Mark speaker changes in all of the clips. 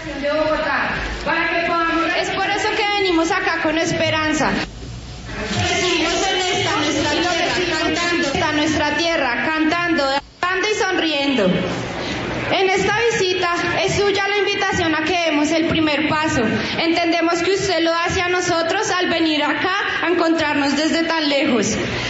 Speaker 1: de Bogotá, para que podamos... Es por eso que venimos acá con esperanza. Seguimos en nuestra tierra, cantando y sonriendo. En esta visita es suya la invitación a que demos el primer paso. Entendemos que usted lo hace a nosotros al venir acá a encontrarnos desde tan lejos.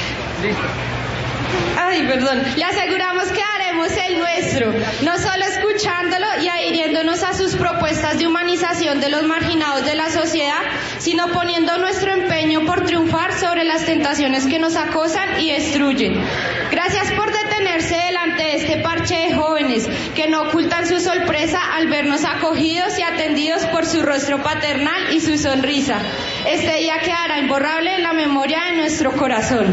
Speaker 1: Le aseguramos que haremos el nuestro, no solo escuchándolo y adhiriéndonos a sus propuestas de humanización de los marginados de la sociedad, sino poniendo nuestro empeño por triunfar sobre las tentaciones que nos acosan y destruyen. Gracias por detenerse delante de este parche de jóvenes que no ocultan su sorpresa al vernos acogidos y atendidos por su rostro paternal y su sonrisa. Este día quedará imborrable en la memoria de nuestro corazón.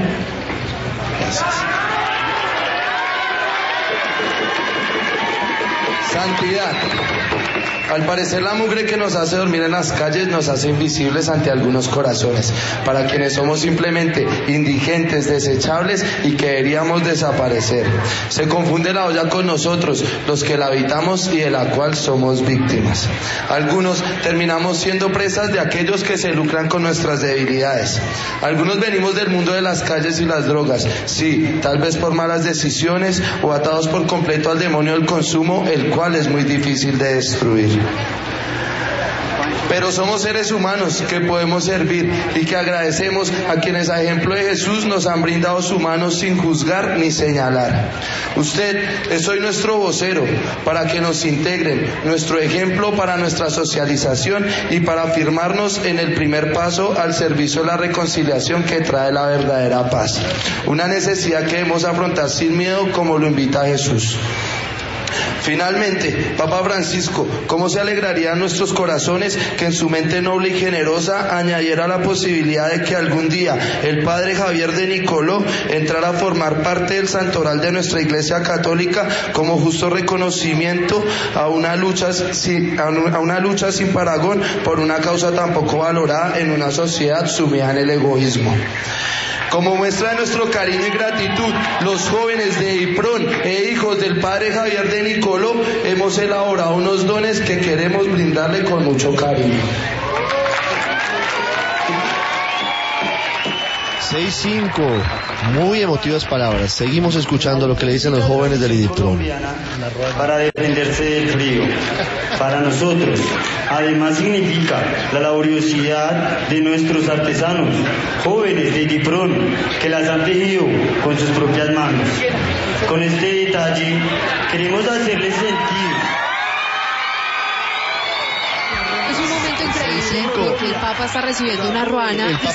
Speaker 2: Santidad. Al parecer la mugre que nos hace dormir en las calles nos hace invisibles ante algunos corazones, para quienes somos simplemente indigentes, desechables y que deberíamos desaparecer. Se confunde la olla con nosotros, los que la habitamos y de la cual somos víctimas. Algunos terminamos siendo presas de aquellos que se lucran con nuestras debilidades. Algunos venimos del mundo de las calles y las drogas, sí, tal vez por malas decisiones o atados por completo al demonio del consumo, el cual es muy difícil de destruir. Pero somos seres humanos que podemos servir y que agradecemos a quienes a ejemplo de Jesús nos han brindado su mano sin juzgar ni señalar. Usted es hoy nuestro vocero para que nos integren, nuestro ejemplo para nuestra socialización y para afirmarnos en el primer paso al servicio de la reconciliación que trae la verdadera paz. Una necesidad que debemos afrontar sin miedo como lo invita Jesús. Finalmente, Papa Francisco, ¿cómo se alegrarían nuestros corazones que en su mente noble y generosa añadiera la posibilidad de que algún día el Padre Javier de Nicoló entrara a formar parte del santoral de nuestra Iglesia Católica como justo reconocimiento a una lucha sin parangón por una causa tan poco valorada en una sociedad sumida en el egoísmo? Como muestra de nuestro cariño y gratitud, los jóvenes de IPRON e hijos del Padre Javier de Nicoló hemos elaborado unos dones que queremos brindarle con mucho cariño.
Speaker 3: 6-5, muy emotivas palabras. Seguimos escuchando lo que le dicen los jóvenes del IDIPRON.
Speaker 4: Para defenderse del frío. Para nosotros, además significa la laboriosidad de nuestros artesanos, jóvenes de IDIPRON, que las han tejido con sus propias manos. Con este detalle queremos hacerles sentir.
Speaker 5: Es un momento increíble porque el Papa está recibiendo una ruana.